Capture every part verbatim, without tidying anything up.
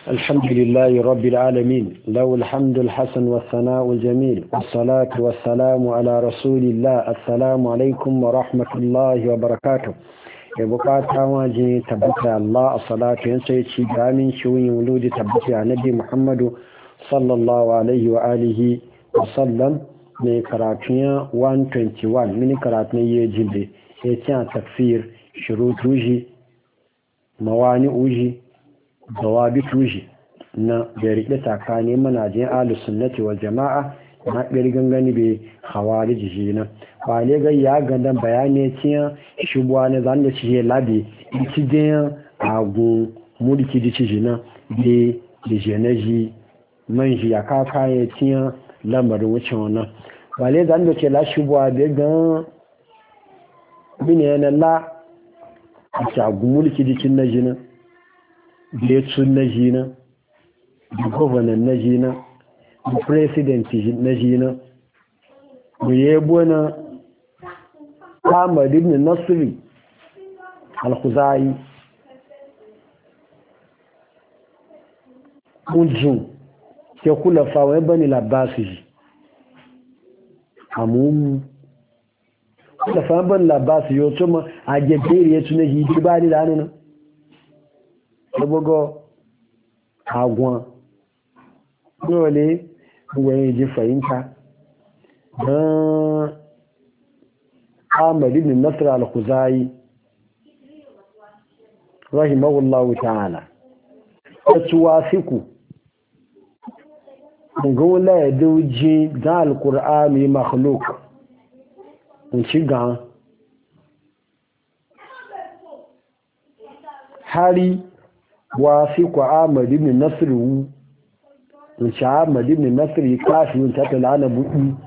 الحمد لله رب العالمين له الحمد الحسن والثناء الجميل والصلاة والسلام على رسول الله السلام عليكم ورحمة الله وبركاته bukata waje tabbata Allah a salatu yan sai ci gamin shiwin wuludi tabbata annabi Muhammadu sallallahu alaihi wa alihi wa sallam ne karatun one twenty-one mini karatun ye jinde ya ci a tafsir shurutu uji mawani uji dawabi tuji na da rike takane manajin ahlus sunnati wal jamaa na ɗari gangani bai hawari jiji na ba ne ga ya gandan bayani ciyan shubuwa na zan da ciye labi ci jiyan agun mulki di ciji na da da jenaji man ji ya kaka ya ciyan lamarin wucin wannan ba ne zan da ce la shubuwa da gan bine yana la a ci agun mulki di cin na jina da ya tsun na jina da gwamnan na jina da president na jina mu yebo na Ahmad ibn Nasri al-Khuzai kunjun ke kula fawa bani labasi amu kula fawa bani labasi yo tuma a gebere ya tuna hidi ba ni da nan sabogo agwan dole wani ji fahimta don Ahmad ibn Nasr al-Khuzai rahimahullahu ta'ala ya tuwasiku gungun la ya dauji da al-Qur'ani makhluk in ci gan hari wasiku Ahmad ibn Nasr in sha Ahmad ibn Nasr kafin ta talana buɗi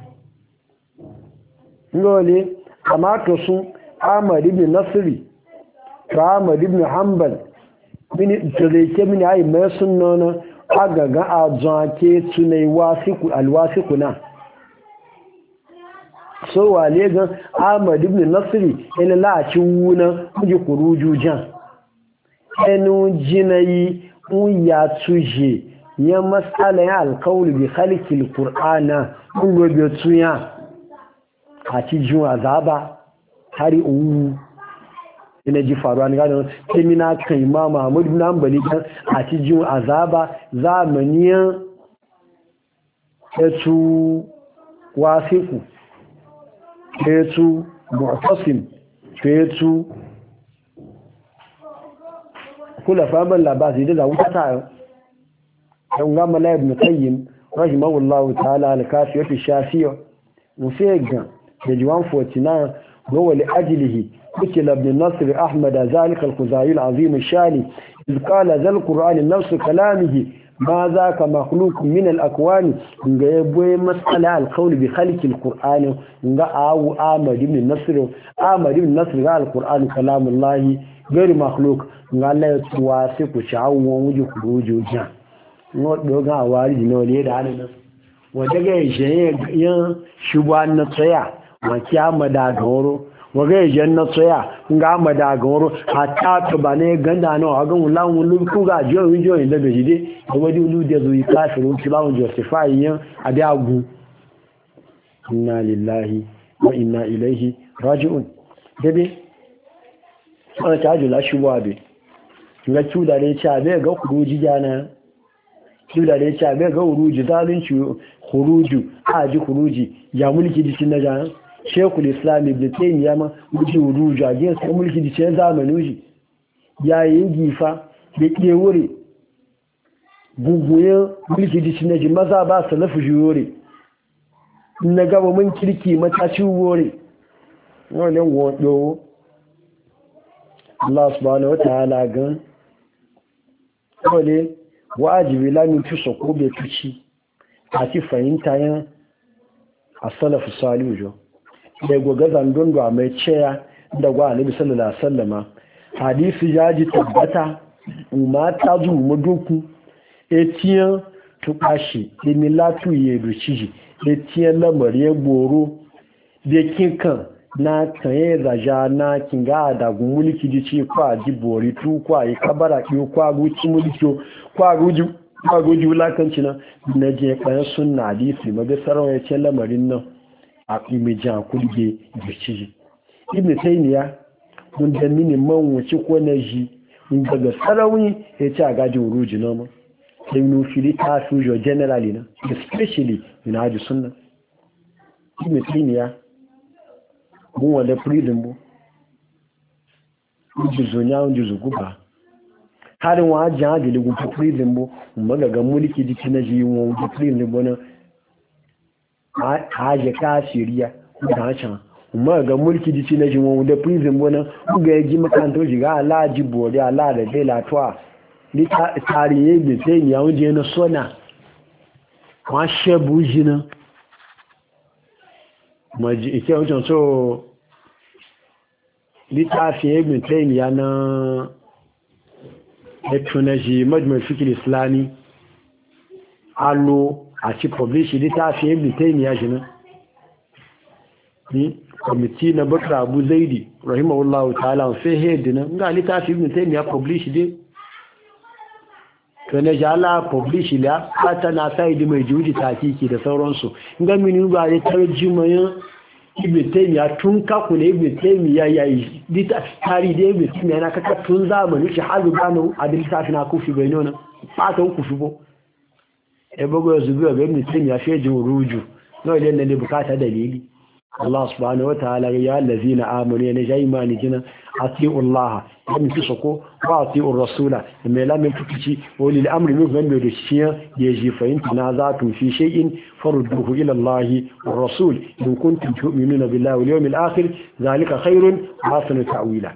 ngole amma to su Ahmad ibn Nasri to Ahmad ibn Hanbal min tazake min ayi mai sunnona agaga azake tunai wasiku alwasiku na so wale ga Ahmad ibn Nasri ila la ci wuna kuje kuruju jan enu jinayi un ya tuje ya masala ya alqawl bi khalqil qur'ana un gobe tuya a ci jin azaba hari uwu ina ji faruwa ni gano kemina kan imam Ahmad ibn Hanbali kan a ci jin azaba zamaniyan etu wasiku etu mu'tasim etu kula faman labasi da wuta ta yan ga mala ibn qayyim rahimahullahu ta'ala al-kafiyatu shafiyya musaygan page one forty-nine هو لأجله قتل ابن نصر أحمد ذلك الخزاعي العظيم الشاني إذ قال ذا القرآن نفس كلامه ما ذاك مخلوق من الأكوان يبوي مسألة القول بخلق القرآن أو آمد ابن نصر آمد ابن نصر قال القرآن كلام الله غير مخلوق قال لا يتواسق شعو ووجه خروج وجه نوع أوارد نولي دعنا ودقى يشيء شبان نطيع waki amada goro waga jan na tsaya nga amada goro hatta to bane ganda no aga mulan wulu ku ga jo jo inda be jide to wadi ulu de zo ikafiru ti ba justify yan abi agu inna lillahi wa inna ilaihi raji'un debe sai ta jula shuwa be nga tuda ne cha be ga kuruji jana tuda ne cha be ga uruji zalunci khuruju haji khuruji ya mulki dishin na jana Shekul Islam Ibn Taymiyyah ma wuce wuruju a jiya sai mulki da ce zamanin shi yayin gifa da ke wuri guguyen mulki da na ji maza ba su lafi shi wuri na gaba mun kirki mataci wuri wani wado Allah subhanahu wa ta'ala gan wale wajibi lamin tusa ko bai tuci a ti fahimta yan a salafu salihu da goga zandon da mai ceya da gwa annabi sallallahu alaihi wasallama hadisi ya ji tabbata umma ta zu mu duku etiyan tukashi emilatu ye ruciji etiyan lamari ya goro da kinkan na tsaye zaja na kinga da mulki ji ci kwa jibori tu kwa yi kabara ki kwa guci mulki kwa guji kwa guji wulakanci na na je kayan sunna hadisi ma bai sarawa ya ce lamarin nan a imijan kulge da ci ibn taymiya mun da mini man wuce ko na ji mun daga sarawi ya ce a gajin ruji na ma sai nu fili ta fujo generally na especially ina haji sunna ibn taymiya mun wale prison bu ujuzo nya ujuzo guba har wa jan da lugu prison bu mun ga mulki diki na ji won prison bu na a je ka siriya da can mun ga mulki diki na ji won da prison bu na ga yaji makanto ji ga alaji bori ala da dai latwa ni ta tariye bi sai ni yawun je na sona wa shebu jina maji ike wajen so littafin ibn taymiya na etunaji majmul fikr islami allo a ci publish littafin ibn taymiya jina ni committee na bakr abu zaidi rahimahullahu ta'ala sai hedina ga littafin ibn taymiya publish dai to ne jala publish la hata na sai di mai juji takiki da sauransu ga mini ba ya tarjumayin ibn taymiya tun ka ku ne ibn taymiya yayi dita tari da ibn taymiya na kaka tun zamani shi halu banu adil tafi na kufi bainona ba ta kufi bo e bago zubi ga ibn taymiya fejin ruju no ile ne bukata dalili Allah subhanahu wa ta'ala ya allazina amanu ya najimani jina ati'u Allah min tusoko wa ati'u rasula mai lamin tukici wali al'amri min gando da shi ya ji fahimta na zatun fi shay'in farudduhu ila Allah wa rasul in kuntum tu'minuna billahi wal yawmil akhir zalika khairun wa ahsanu ta'wila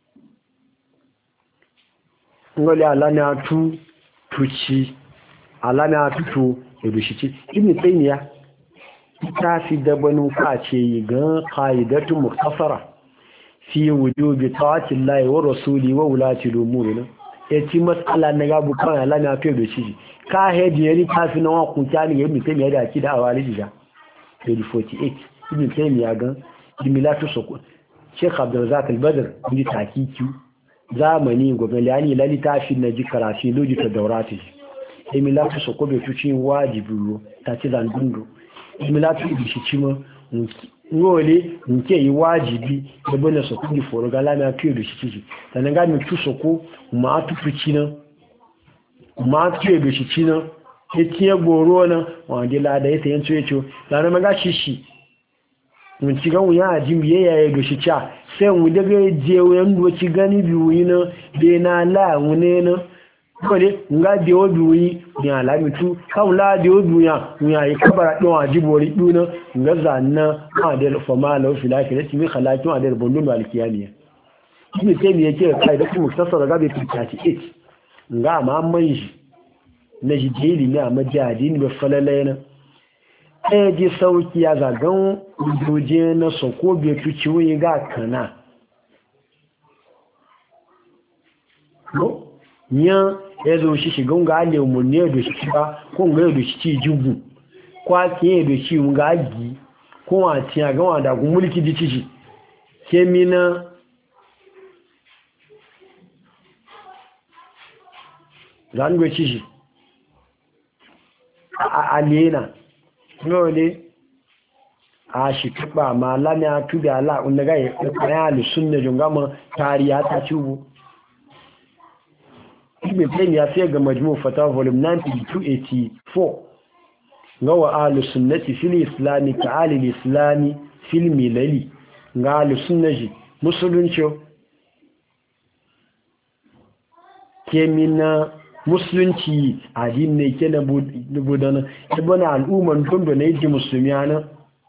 ngoli alana tu tuci alana tutu edushi ibn taymiya ta fi dabanin kace yi ga qaidatu mukhtasara fi wujubi ta'ati llahi wa rasuli wa ulati al-umuri yace mas'ala na gabu kan Allah na fi da shi ka hedi yari ta fi na ku tani ibn taymiya da akida awalija page forty-eight ibn taymiya ga dimilatu soko sheikh abdurrazzaq al-badr bi takiki zamani gobalani lalita fi na jikarafi lojita daurati dimilatu soko be tuci wajibi ta ci zandundu imilatu ibishi cima ngole nke yi wajibi da bane su kudi foro ga lamia kiyo da shi ciki sannan ga mi tuso ko ma tutu cina ma kiyo da shi cina ya tiye goro na wanda lada ya sayan tuye ciwo sannan maga shi shi mun ci ga wuya a jin biye ya da shi ca sai mu daga je wuyan doci gani biyu yi na bai na la wune na kole nga de obi ni alami tu kaula de obi ya ya ikabara don ajibori duna nga zanna ma de famala fi lakirati mi khalaqu adar bundun alkiyaniya ni sai mi yake kai da kuma tasara ga be thirty-eight nga ma manji na jideli ne a majadi ni be falalena eh ji sauki ya zagan doje na soko be tuci wi ga kana no nya ezo shi shiga nga ale umunne do shi ba ko nga do shi ci jugu kwa ke do shi nga gi ko wa ti aga wa da gun mulki di ci ke mina zan go ci alena ngole a shi tuba ma lamya tuga ala unga ya ya lu sunna jungama tariya ta cibu ibn taymiya sai ga majmu' fatawa volume ninety-two eighty-four gawa ahlus sunnati fil islami ka alil islami fil milali ga ahlus sunnati musulunci kemina musulunci adin ne ke na budana ibn al'umman dondo ne ji musulmiyana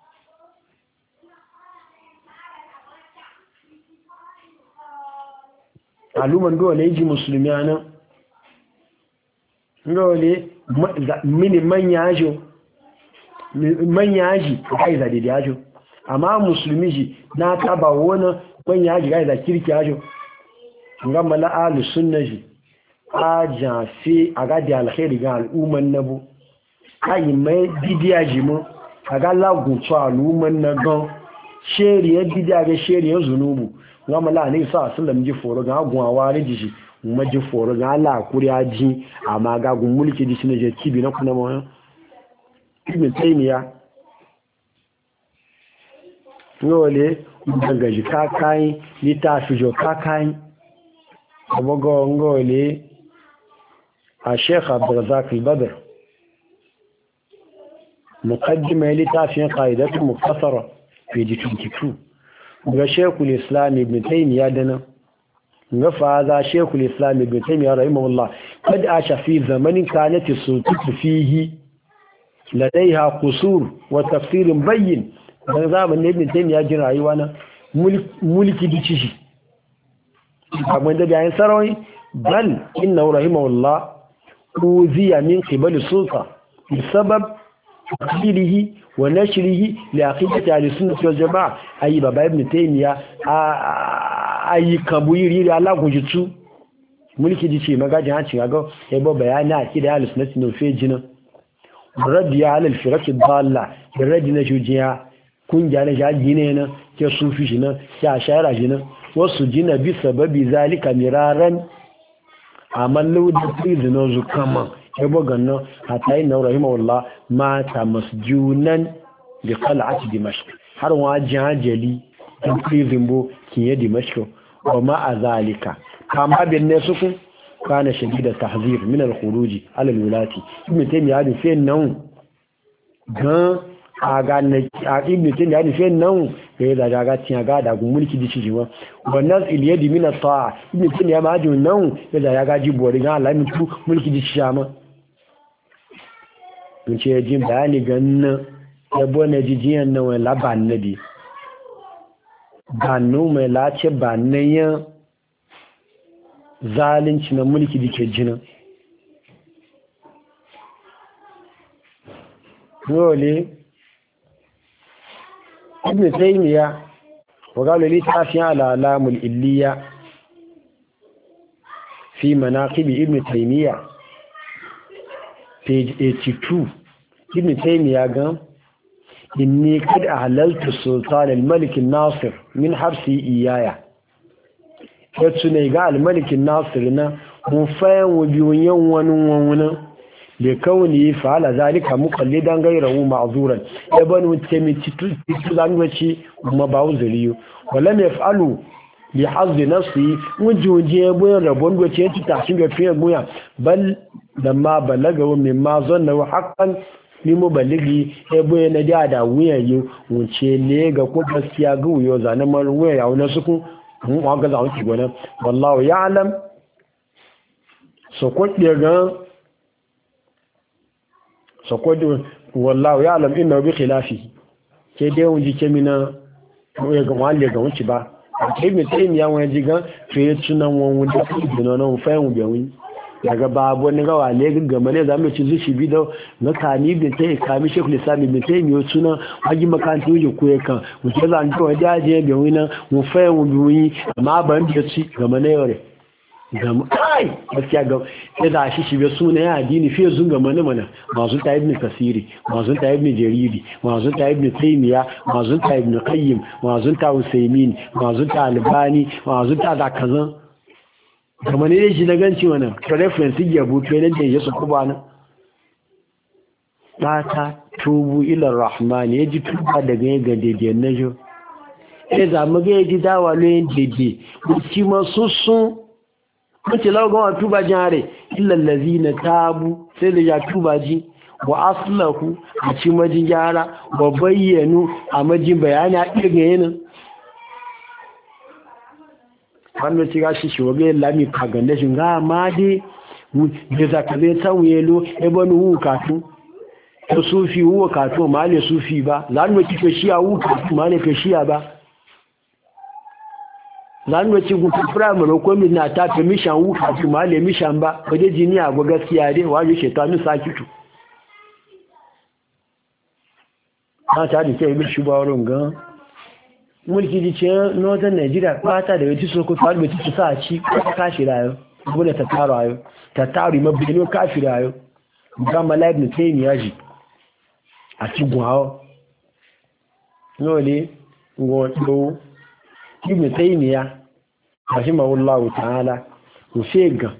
al'umman dondo ne ji musulmiyana ngole mini manyajo manyaji kai za da yajo amma musulmi ji na taba wona manyaji kai za kirki yajo ngam la ahlus sunna ji aja fi agadi alkhairi ga al'umman nabu kai mai bidiya ji mu aga lagun to al'umman na gan shari'a bid'a ga shari'a zunubu gama la ne sa sallam ji foro ga gwawa ne ji mu ji foro ga la kuriya ji amma ga gun mulki ji shine je tibi na kuna mu ibn taymiya ngole daga ji kakai litafi jo kakai abogo ngole a sheikh abdurrazzaq al-badr muqaddima litafi qaidatu mukhtasara fi jitukitu ga shekul islam ibn taymiya dana ga faza shekul islam ibn taymiya rahimahullah kad asha fi zamanin kanat sultatu fihi ladaiha qusur wa tafsir bayyin dan zamanin ibn taymiya jin rayuwa na mulki dici abin da bayan sarawai bal inna rahimahullah uziya min qibal sulta bisabab تقليله ونشره لعقيدة أهل السنة والجماعة أي بابا ابن تيمية أي كبير على وجهته mulki ji ce magajin hancin aga ya ba bayani a kida ahlus sunnah ne fe jina raddi ala al-firaq ad-dalla raddi na jujiya kun ja na jaji ne na ke sufi shi na ya shayara shi na wasu jina bi sababi zalika miraran amallu da tizino zukama yabo ganna hatta inna rahimahullah mata masjunan bi qal'ati dimashq har wa jajali in prison bo kiye dimashq wa ma azalika kama bin ne suku kana shadida tahzir min al-khuruj ala al-wulati ibn taymiyyah da fe nan gan aga ne ibn taymiyyah da fe nan sai da daga tin ga da gun mulki dici jiwa wannan iliyadi min at-ta'a ibn taymiyyah ma ajun nan sai da daga jibo riga Allah mutu mulki dici shama ce jin bayani ganin yabo na jijiyan na wani laban na bi gano mai lace ba na yin zalunci na mulki da ke jinin dole ibn taymiya wa galo littafin al'alamul illiya fi manaqibi ibn taymiya page eighty-two ibn taymiya ga inni kad ahlaltu sultan al-malik an-nasir min habsi iyaya yace ne ga al-malik an-nasir na mun fayan wujun yan wani wani da kauni fa'ala zalika muqallidan ghayrahu ma'zuran ya banu temi titu zanwaci kuma ba uzuriyo wala me yaf'alu bi hazzi nafsi wujuje boye rabon goce ta tashi ga fiye buya bal lamma balaga min ma zanna haqqan ni mubaligi e boye na da da wuyayo wuce ne ga ko gaskiya ga wuyo zanan mar wuya wuna suku mun wa ga zawon ki gona wallahu ya'lam so ko ga so ko wallahu ya'lam inna bi khilafi ke dai wunji kemina ko ga wale ga wuci ba kai mai tsayin ya wani jigan to ya tunan wani da su da nan fayin ubewin daga babu wani gawa ne gaggama ne zamu ci zuci bi da na kani bin tayi kami shekul islam bin tayi mi tuna wagi makanta yuje ko yakan mu ce zan to da je bewin nan mu fayin ubewin amma ban da ci gama ne yore gama ai gaskiya ga sai da shi shi be suna ya addini fiye zun gama ne mana masu ta ibn kasiri masu ta ibn jaridi masu ta ibn taymiya masu ta ibn qayyim masu ta usaymin masu ta albani masu ta da kazan gama ne shi na ganci wannan to reference ya buto ne da yesu kubana ta tubu ila rahman yaji tuba daga ga dede na jo eh za mu ga yaji dawa lo yin dede ci ma susun mace laugan wa tuba jare illallazi na tabu sai da ya tuba ji wa aslahu a ci majin gyara wa bayyanu a majin bayani a ƙirga yanin wanda ci gashi shi wabe lami kaganda shi ga ma dai da zakabe ta wuyelo ebe ni wu katu ta sufi wuwa katu ma ne sufi ba za mu ci ka shiya wu katu ma ne ka shiya ba zan wace gutu primary ko min na ta ta mission wuka ki male mission ba waje jiniya go gaskiya dai waje shetanu sakitu ta ta dike bi shi ba wurin ga mulki di ce northern Nigeria kwata da yaji so ko ta da ci sa ci ka kashi rayo bune ta taro ayo ta taro mabino kafi rayo ga malai ne sai ni yaji a ci gwawo no ne ngodo ibn taymiya rahimahullahu ta'ala ufega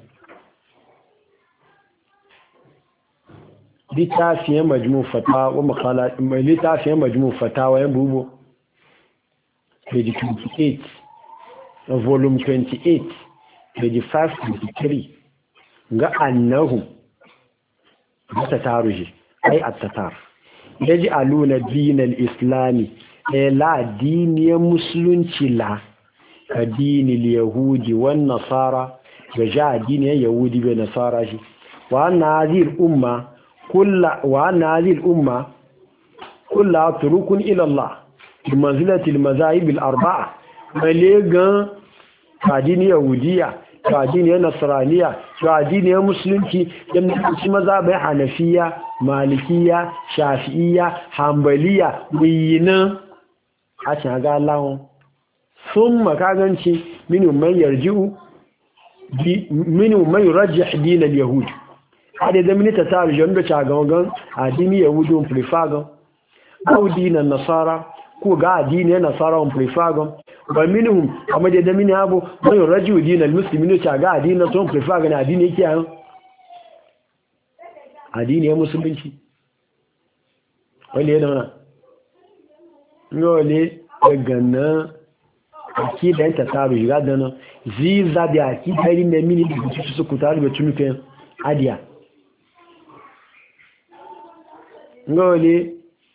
litafiyan majmu fatawa wa maqala litafiyan majmu fatawa yan bubu page twenty-eight volume twenty-eight page five twenty-three ga annahu ta taruji ai at-tatar yaji aluna dinal islami la diniyar musulunci la ka dinil yahudi wan nasara ga ja diniyar yahudi bai nasara shi wa nazir umma kullu wa nazir umma kullu turukun ila Allah bi manzilati al-mazahib al-arba'a malegan ka diniyar yahudiya ka diniyar nasraniya ka diniyar musulunci yanda shi mazhabai hanafiya malikiya shafi'iyya hanbaliya wiyina a can ga lawon sun makaganci minu man yarji'u minu man yurajjih din al-yahud hada da minita ta rijon da chagawan addini yahudu prefagon ko dinan nasara ko ga addini nasara on prefagon wa minhum amma da mini abu man yurajjihu din al-muslimin chaga addini son prefagon addini yake an addini ya musulunci wani yana wana ngole daga akida ta taru shiga da nan ziza da akida rin da mini da su su kutaru da tunufen adiya ngole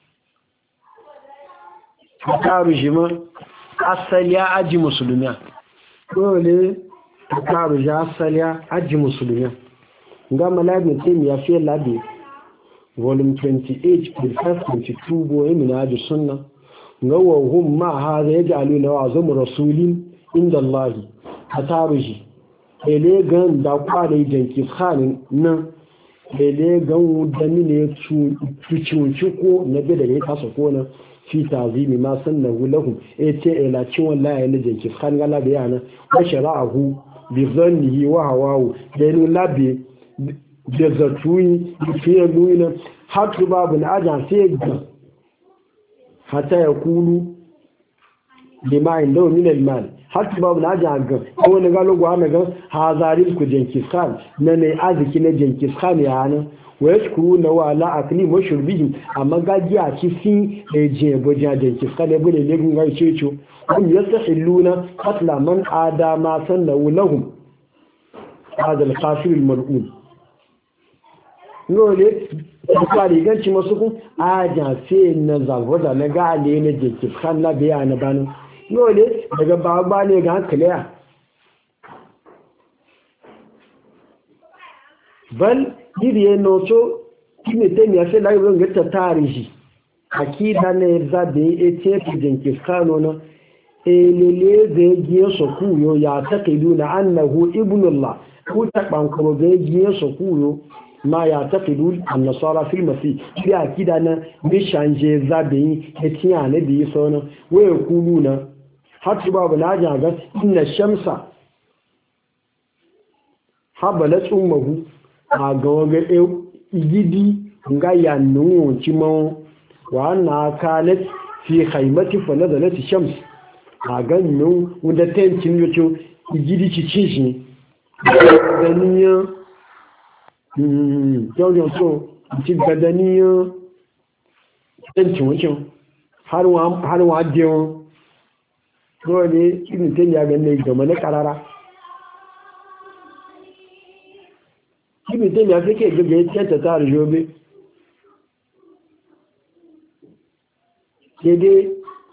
taru jima asali ya aji musulmiya ngole taru ja asali ya aji musulmiya ga malabin tim ya fi labi volume twenty-eight page five twenty-two boye minaju sunna gawa hum ma hadha yaj'aluna wa'zum rasulin inda Allah hataruji ele gan da kware janki khanin nan ele gan da mine chu chu ko na be da ya sako na fi tazimi ma sannahu lahum ete ela cin wallahi ne janki khan gala bayana wa shara'ahu bi dhannihi wa hawahu denu labi da zatuyi fiye nuna hatu babu na ajan sai ga hata ya kulu limayin lau minal mal hatu babu na ajan ga wani galo gwa na gan hazarin ku jenkis khan na ne arziki na jenkis khan ya hannun wa ya shukuru na wa ala akli wa shurbihi amma gaji a cikin ejiye bujan jenkis khan ya bude legun gai ceco kun yasta illuna katla man adama sannan lahum هذا القافل الملعون ngole kwa riganci masu kun aja fe na zavoda na gale na jeki kan na biya na banu ngole daga baba ne ga hankali ya bal diye noto kime te mi afi lai ron gata tarihi akida ne zabe ete ki jeki kano na elele zai giye su kuyo ya taqiduna annahu ibnullah ku ta bankaro zai giye su kuyo ma ya taqidu an-nasara fil masih bi akida na bi shanje zabe etiya ne bi sona waye kuluna hatu babu na jaga inna shamsa habalat ummuhu a gawaga igidi nga ya nunu cimo wa na kalat fi khaymati fa nazalat shams a gannu wanda tencin yocho igidi cicin shi da niya yau so ci gadaniyan ɗancin wucin har wa diyon dole irin ta ya gane gama na karara irin ta ya fi ke gaga ya tiyanta ta rijobe daidai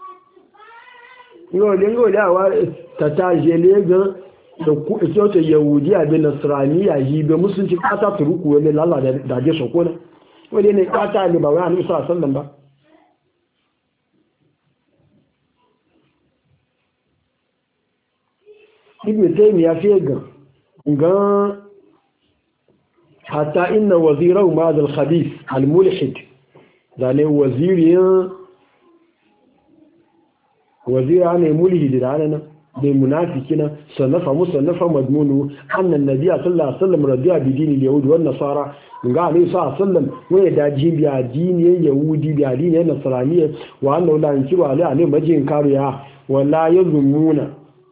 yau da yau da awa ta ta jele gan da ku ito yahudi abin nasraniya yi be musulunci kata turuku wani lalla da je soko na wani ne kata ne ba wani annabi sallallahu alaihi wasallam ba ibn taymiya fi ga ga hatta inna wazirahu ma al khabith al mulhid da ne waziriyan wazira ne mulhid da nan da munafikina sannafa musannafa madmunu annan nabiyya sallallahu alaihi wasallam radiya bi dinil yahud wan nasara ga alayhi sallam wani da jibi addini yahudi bi addini nasraniya wa annahu la yankiru alayhi alayhi majin kariya wala yazumuna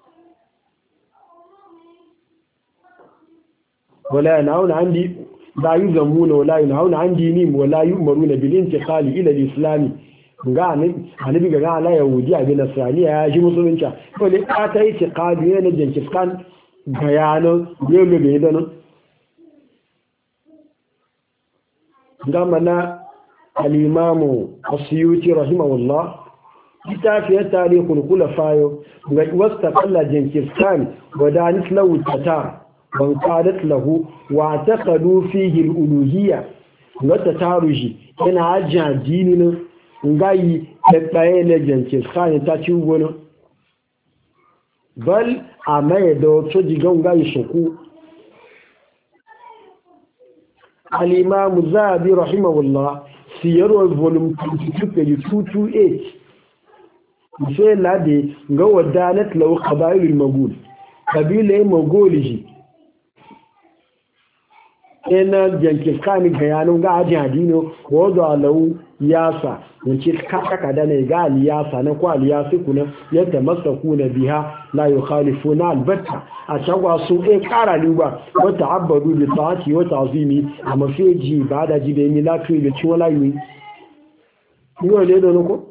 wala yanhauna andi la yuzamuna wala yanhauna an dinihim wala yu'maruna bil intiqali ila al-islam ga annabi ga ala yahudi a nasraniya ya ji musulunci ko ne ka ta yi tiqadi ne Genghis Khan bayanan ne ne bai da nan ga mana al-imamu as-suyuti rahimahullah kitafiyar tarihul khulafa ga wastaqalla Genghis Khan wa danis lahu tatar ban qadat lahu wa taqadu fihi al-uluhiyya wa tataruji ina ajja dinin ngayi da tsaye ne Genghis Khan ta ci gona bal amaye da wato jigan ngayi shoku al-imam Zahabi rahimahullah siyar volume twenty-two page two twenty-eight sai lade ga wadanat lahu qabailul magul kabila magoliji ina Genghis Khan bayanin ga ajin adino wazo alau yasa wuce kaka da ne ga aliyasa na ko aliyasi kuna yadda masakuna biha la yukhalifuna albatta a shagwa su e kara liba wa ta'abbadu bi ta'ati wa ta'zimi amma feji bada ji da mi lafi da ciwon layi ni wale da ko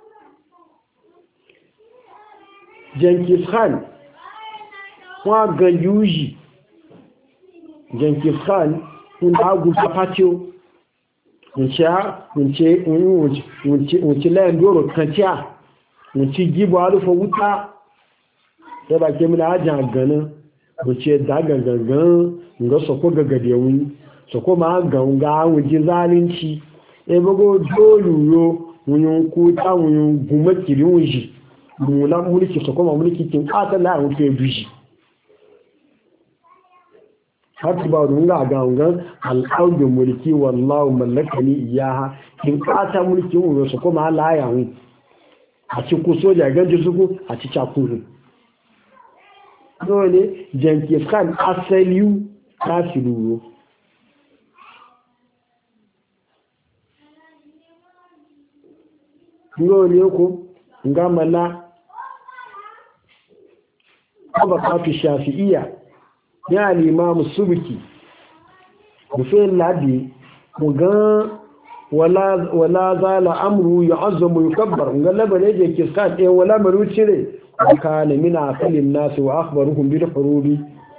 Genghis Khan wa ganjuji Genghis Khan un agu patio unci layan doro kanciya unci gibo harufa wuta sai ba ke muna ajin ganin unci daga gangan nga soko gagade wuni soko ma ganga wujin zalunci e bago doluro wunyun kuta wunyun guma kiri wunji mula mulki soko ma mulki kin kata la wuce dushi har ba runga ga gangan al'audu mulki wallahu mallakani iyaha kin kata mulki mu so kuma Allah ya hu a ci ku soja ganji suku a ci chakuru dole Genghis Khan asaliu kafiru dole ko ngamala aba kafi shafi'iyya ya al-imam subki bufin ladi muga wala wala zala amru yu'azzamu yukabbar ngalla ne je kiska ɗaya wala marucire kana min aqalin nas wa akhbaruhum bil hurubi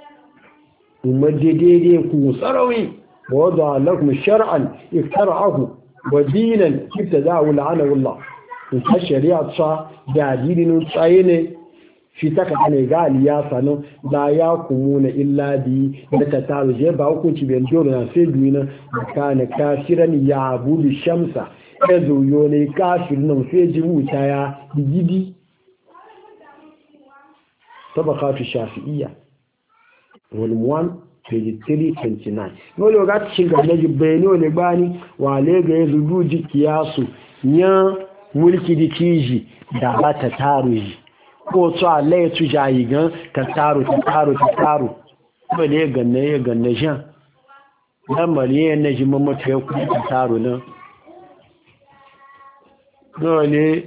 umadede ku sarawi wada lakum shar'an iktara'ahu wa dinan ibtada'u la'ana wallah in shari'a sa da dinin tsaye ne shi taka ne ga aliyasa nan la ya kumuna illa bi da ta taru je ba hukunci ben dole na sai duina kana kafiran ya abudu shamsa ya zuyo ne kafir nan sai ji wuta ya gidi tabaka fi shafi'iyya volume one page three twenty-nine no ga cikin ga ne bayani ne bani wale ga yazu ji kiyasu nya mulki dikiji da ba ta taru ko to Allah ya tuja yi gan ta taro ta taro ta taro ba ne ganne ya ganne shan dan mariye ne ji mamata ya ku ta taro nan dole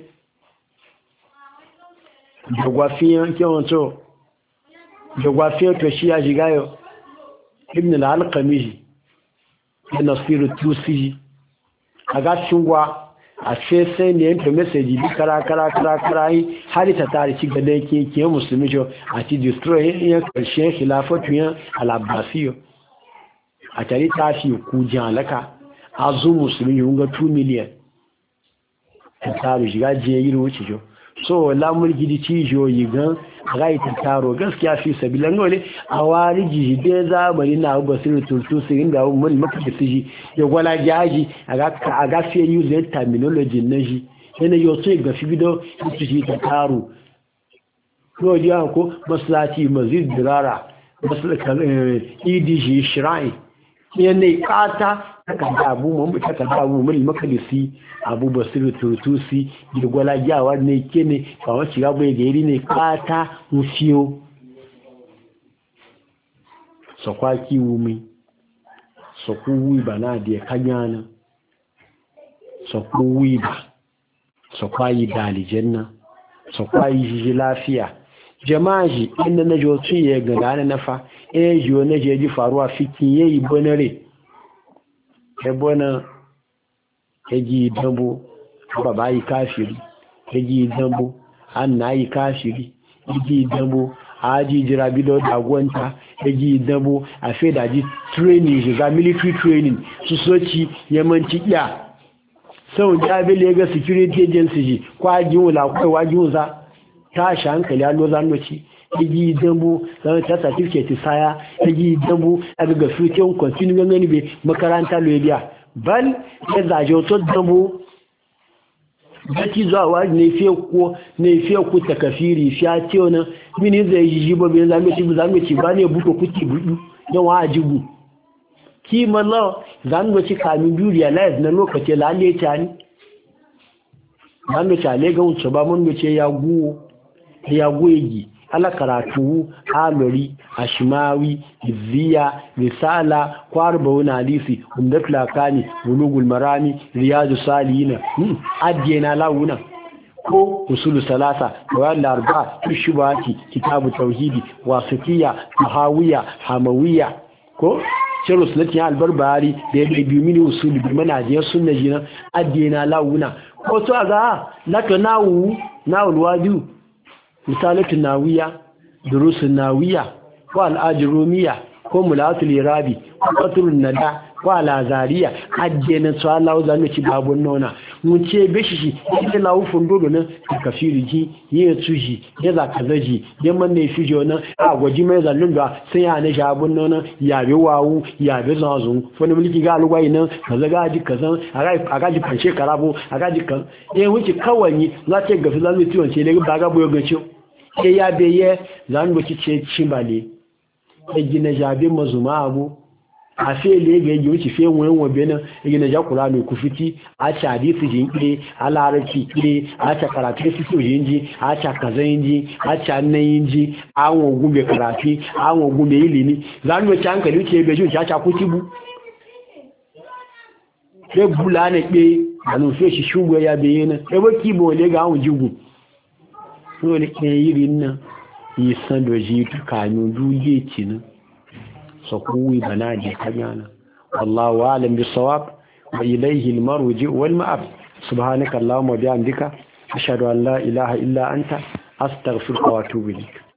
da gwafiyan kyawun to da gwafiyan to shi ya shiga yau ibn al-alqami da nasiru tusi a gashin gwa a ce sai ne yanke message bi kara kara kara kara yi har ta tare ci ga dai ke ke musulmi jo a ci destroy ya karshe khilafatu ya al-abbasiyyo a tare ta fi ku jalaka azu musulmi yunga two million ta tare shiga je yi wuce jo so la mulki di ci jo yi gan rai ta taro gaskiya fi sabilan gole a wari ji da zamani na basiru turtu sai inda mun maka da shi ya gwala jaji aga aga fi use terminology na shi yana yo sai ga fi bido su shi ta taro ko dia ko maslati mazid dirara maslaka idiji shrine yana kata taka abu mun taka abu mun makadisi abu basiru turtusi da gwala jawa ne kene ba wa shiga bai gairi ne kata mufiyo so kwaki wumi so ku ba na da kanyana so ku ba so kwayi dalijanna so kwayi ji lafiya jama'a ji inda na jo tun ya ga gane na fa eh jo na je ji faruwa fikin yayi bonare e bona eji dambo baba yi kafiri eji dambo an nayi kafiri eji dambo aji jira bido da gwanta eji dambo a fe da ji training ga military training su soci yamanci ya sau da bele ga security agency ji kwaji wula kai waji wuza tashi hankali a lozan noci eji dambo zan ta certificate saya eji dambo a ga future continue ngani be makaranta lobiya bal ya zaje to dambo daki zuwa wa ne fiye ko ne fiye ku takafiri fiya ce na mini zai yi jibo be zamu ci zamu ci ba ne buko kuki budu dan wa ajibu ki mallo zan go ci kamin biyu realize na lokaci la ne ta ni zan go ta le ga wuce ba mun ce ya guwo ya goyi ala karatu amiri ashmawi izziya risala kwarbawun hadisi umdat lakani bulugul marami riyadu salihin hmm. adiyana lawuna ko usulu salasa wal arba tushubati kitabu tauhidi wasitiya muhawiya hamawiya ko shiru sunnati albarbari da ya biyu mini usulu bi manajiyar sunna jina adiyana lawuna ko to aga laka nawu nawul wadu misalatun nawiya durusun nawiya ko al'ajirumiya ko mulatul irabi ko qatrun nada ko alazariya ajjena to Allah zan ci babun nona mun ce beshishi ita lawu fundodo nan kafiriji ye tuji ya zakazaji ya manne fijo nan a gwaji mai zallun da sai ya ne jabun nona ya be wawu ya be zazu fone mulki ga alwai nan kaza ga ji kazan a ga ji fanshe karabo a ga ji kan eh wuce kawani za ta gafi zan ci wance ne ba ga boyo gaci sai ya beye zan doki ce cimbale ya gina jabe mazuma abu a fele ga yi wuce fe wen wa benin ya gina ja qur'ani ku fiti a ta hadisi jinki a larabci kire a ta karatu fito jinji a ta kazan ji a ta nan jinji an wo gumbe karatu an wo gumbe ilimi zan doki hankali ce be jin ta ta kutibu sai bula ne pe anu fe shi shugo ya beye na e ba kibo le ga an jigu dole ne yirin nan yi san doji tukanu duje cinin so kuwi bana ji kanyana wallahu alam bisawab wa ilayhi almarji wal ma'ab subhanaka allahumma wa bihamdika ashhadu an la ilaha illa anta astaghfiruka wa atubu ilayk